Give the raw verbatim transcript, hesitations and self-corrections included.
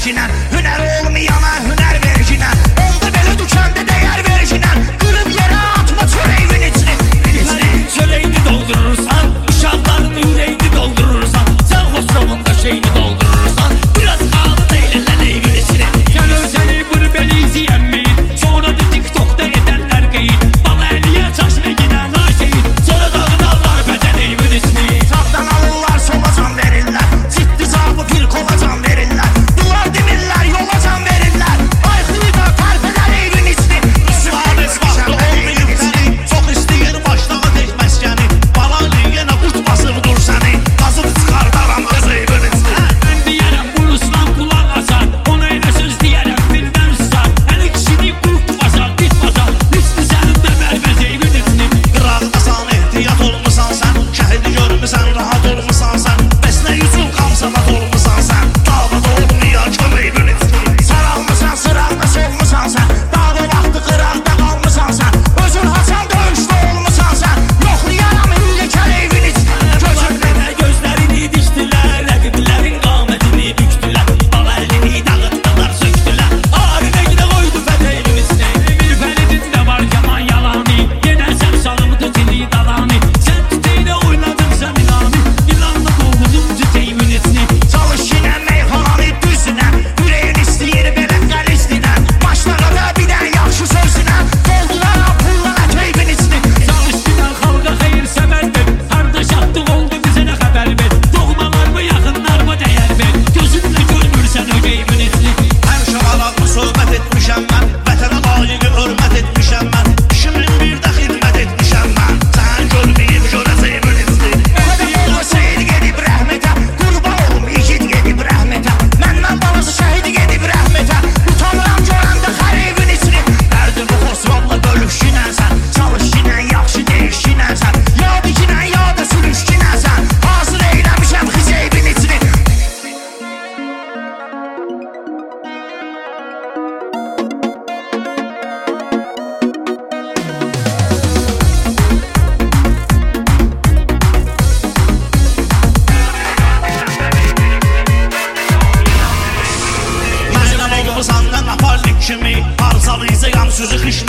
verginən. Hünər olmayana hünər verginən. Onda belə dükanda dəyər verginən. Qırıb yerə atma çörəyin içini. Çörəyini doldurursan, uşaqların ürəyini doldurursan, sən Xosrovunda şeyini doldurursan, biraz qalın eylənən eyvin içini. Gəl özəni bunu belə izləyənməyin, sonra da TikTokda edənlər qeyin, bana əliyə çaşına giden naşeyin, sonra dağıdarlar bədən eyvin içini. Sağdan alırlar, sola can verirlər, ciddi zabı bir kola can verirlər, duvar demirlər, yola can verirlər, aykırı da tərpədər eyvin içini. İslamət vaxtı olmayıb səni, çox istəyir başlağa tek məskəni, balanı yenə qurt basıb dur səni, qazıb çıxardaram öz eyvin içini. Mən deyərəm bu Ruslan qulaq asar, ona elə söz deyərəm birdən susar, hələ kişini qurt basar, bit basar, üstü sənin də bərbəz eyvin içini. Qıraqdasan, ehtiyat olmusan sən, şəhidi görmüsən, rahat olmusan sən, bəs nə üçün qamsamat olmusan sən, dağda olmayan köməyvin içini. Saralmısan, sıraqda solmusan sən, dağda vaxtı qıraqda qalmısan sən, özün haçan döyüşdə olmusan sən, yoxlayaram illəkər eyvin içini. Gözlərə gözlərini dişdilər, rəqiblərin qamətini büktülər, bala əlini dağıtdılar, söktülər, ağrına gidə qoydu fətəyin içine. Bir fəridin də var yaman yalanı, yenə sən salımdı dili dalanı, sən tüteyle oynadın sən ilanı, ilanla doldurdun tüteyimin içini. Çalış yine meyxananı düzünə, ürəyin istəyir belə qəlistinə, başlağa da bidən yaxşı sözünə, doldular pullara keyfin içini. Çalışdılar xalqa xeyir səvər ver, harda şahdıq oldu bizə nə xəbər ver, doğmalar mı yaxınlar mı dəyər ver, gözünlə görmürsən o keyfin içini. Həmişə araqlı söhbət etmişəm mən, vətənə layiqi hörmət etmişəm mən, işimin bir də xidmət etmişəm mən, sən görməyib görəcəyimin içini. O qədər olma şəhid gedib rəhmətə, qurban olum igid gedib rəhmətə, məndən balası şəhid gedib rəhmətə, utanıram görəndə xər eyvin içini. Dərdi bu Xosrovla bölüşkinən sən, çalışkinən yaxşı deyişkinən sən, yadıkinən yada sürüşkinən sən, hazır eyləmişəm xiz eyvin içini. Mənim olmusan nə naparlik kimi, arzalıysayam sözü xişli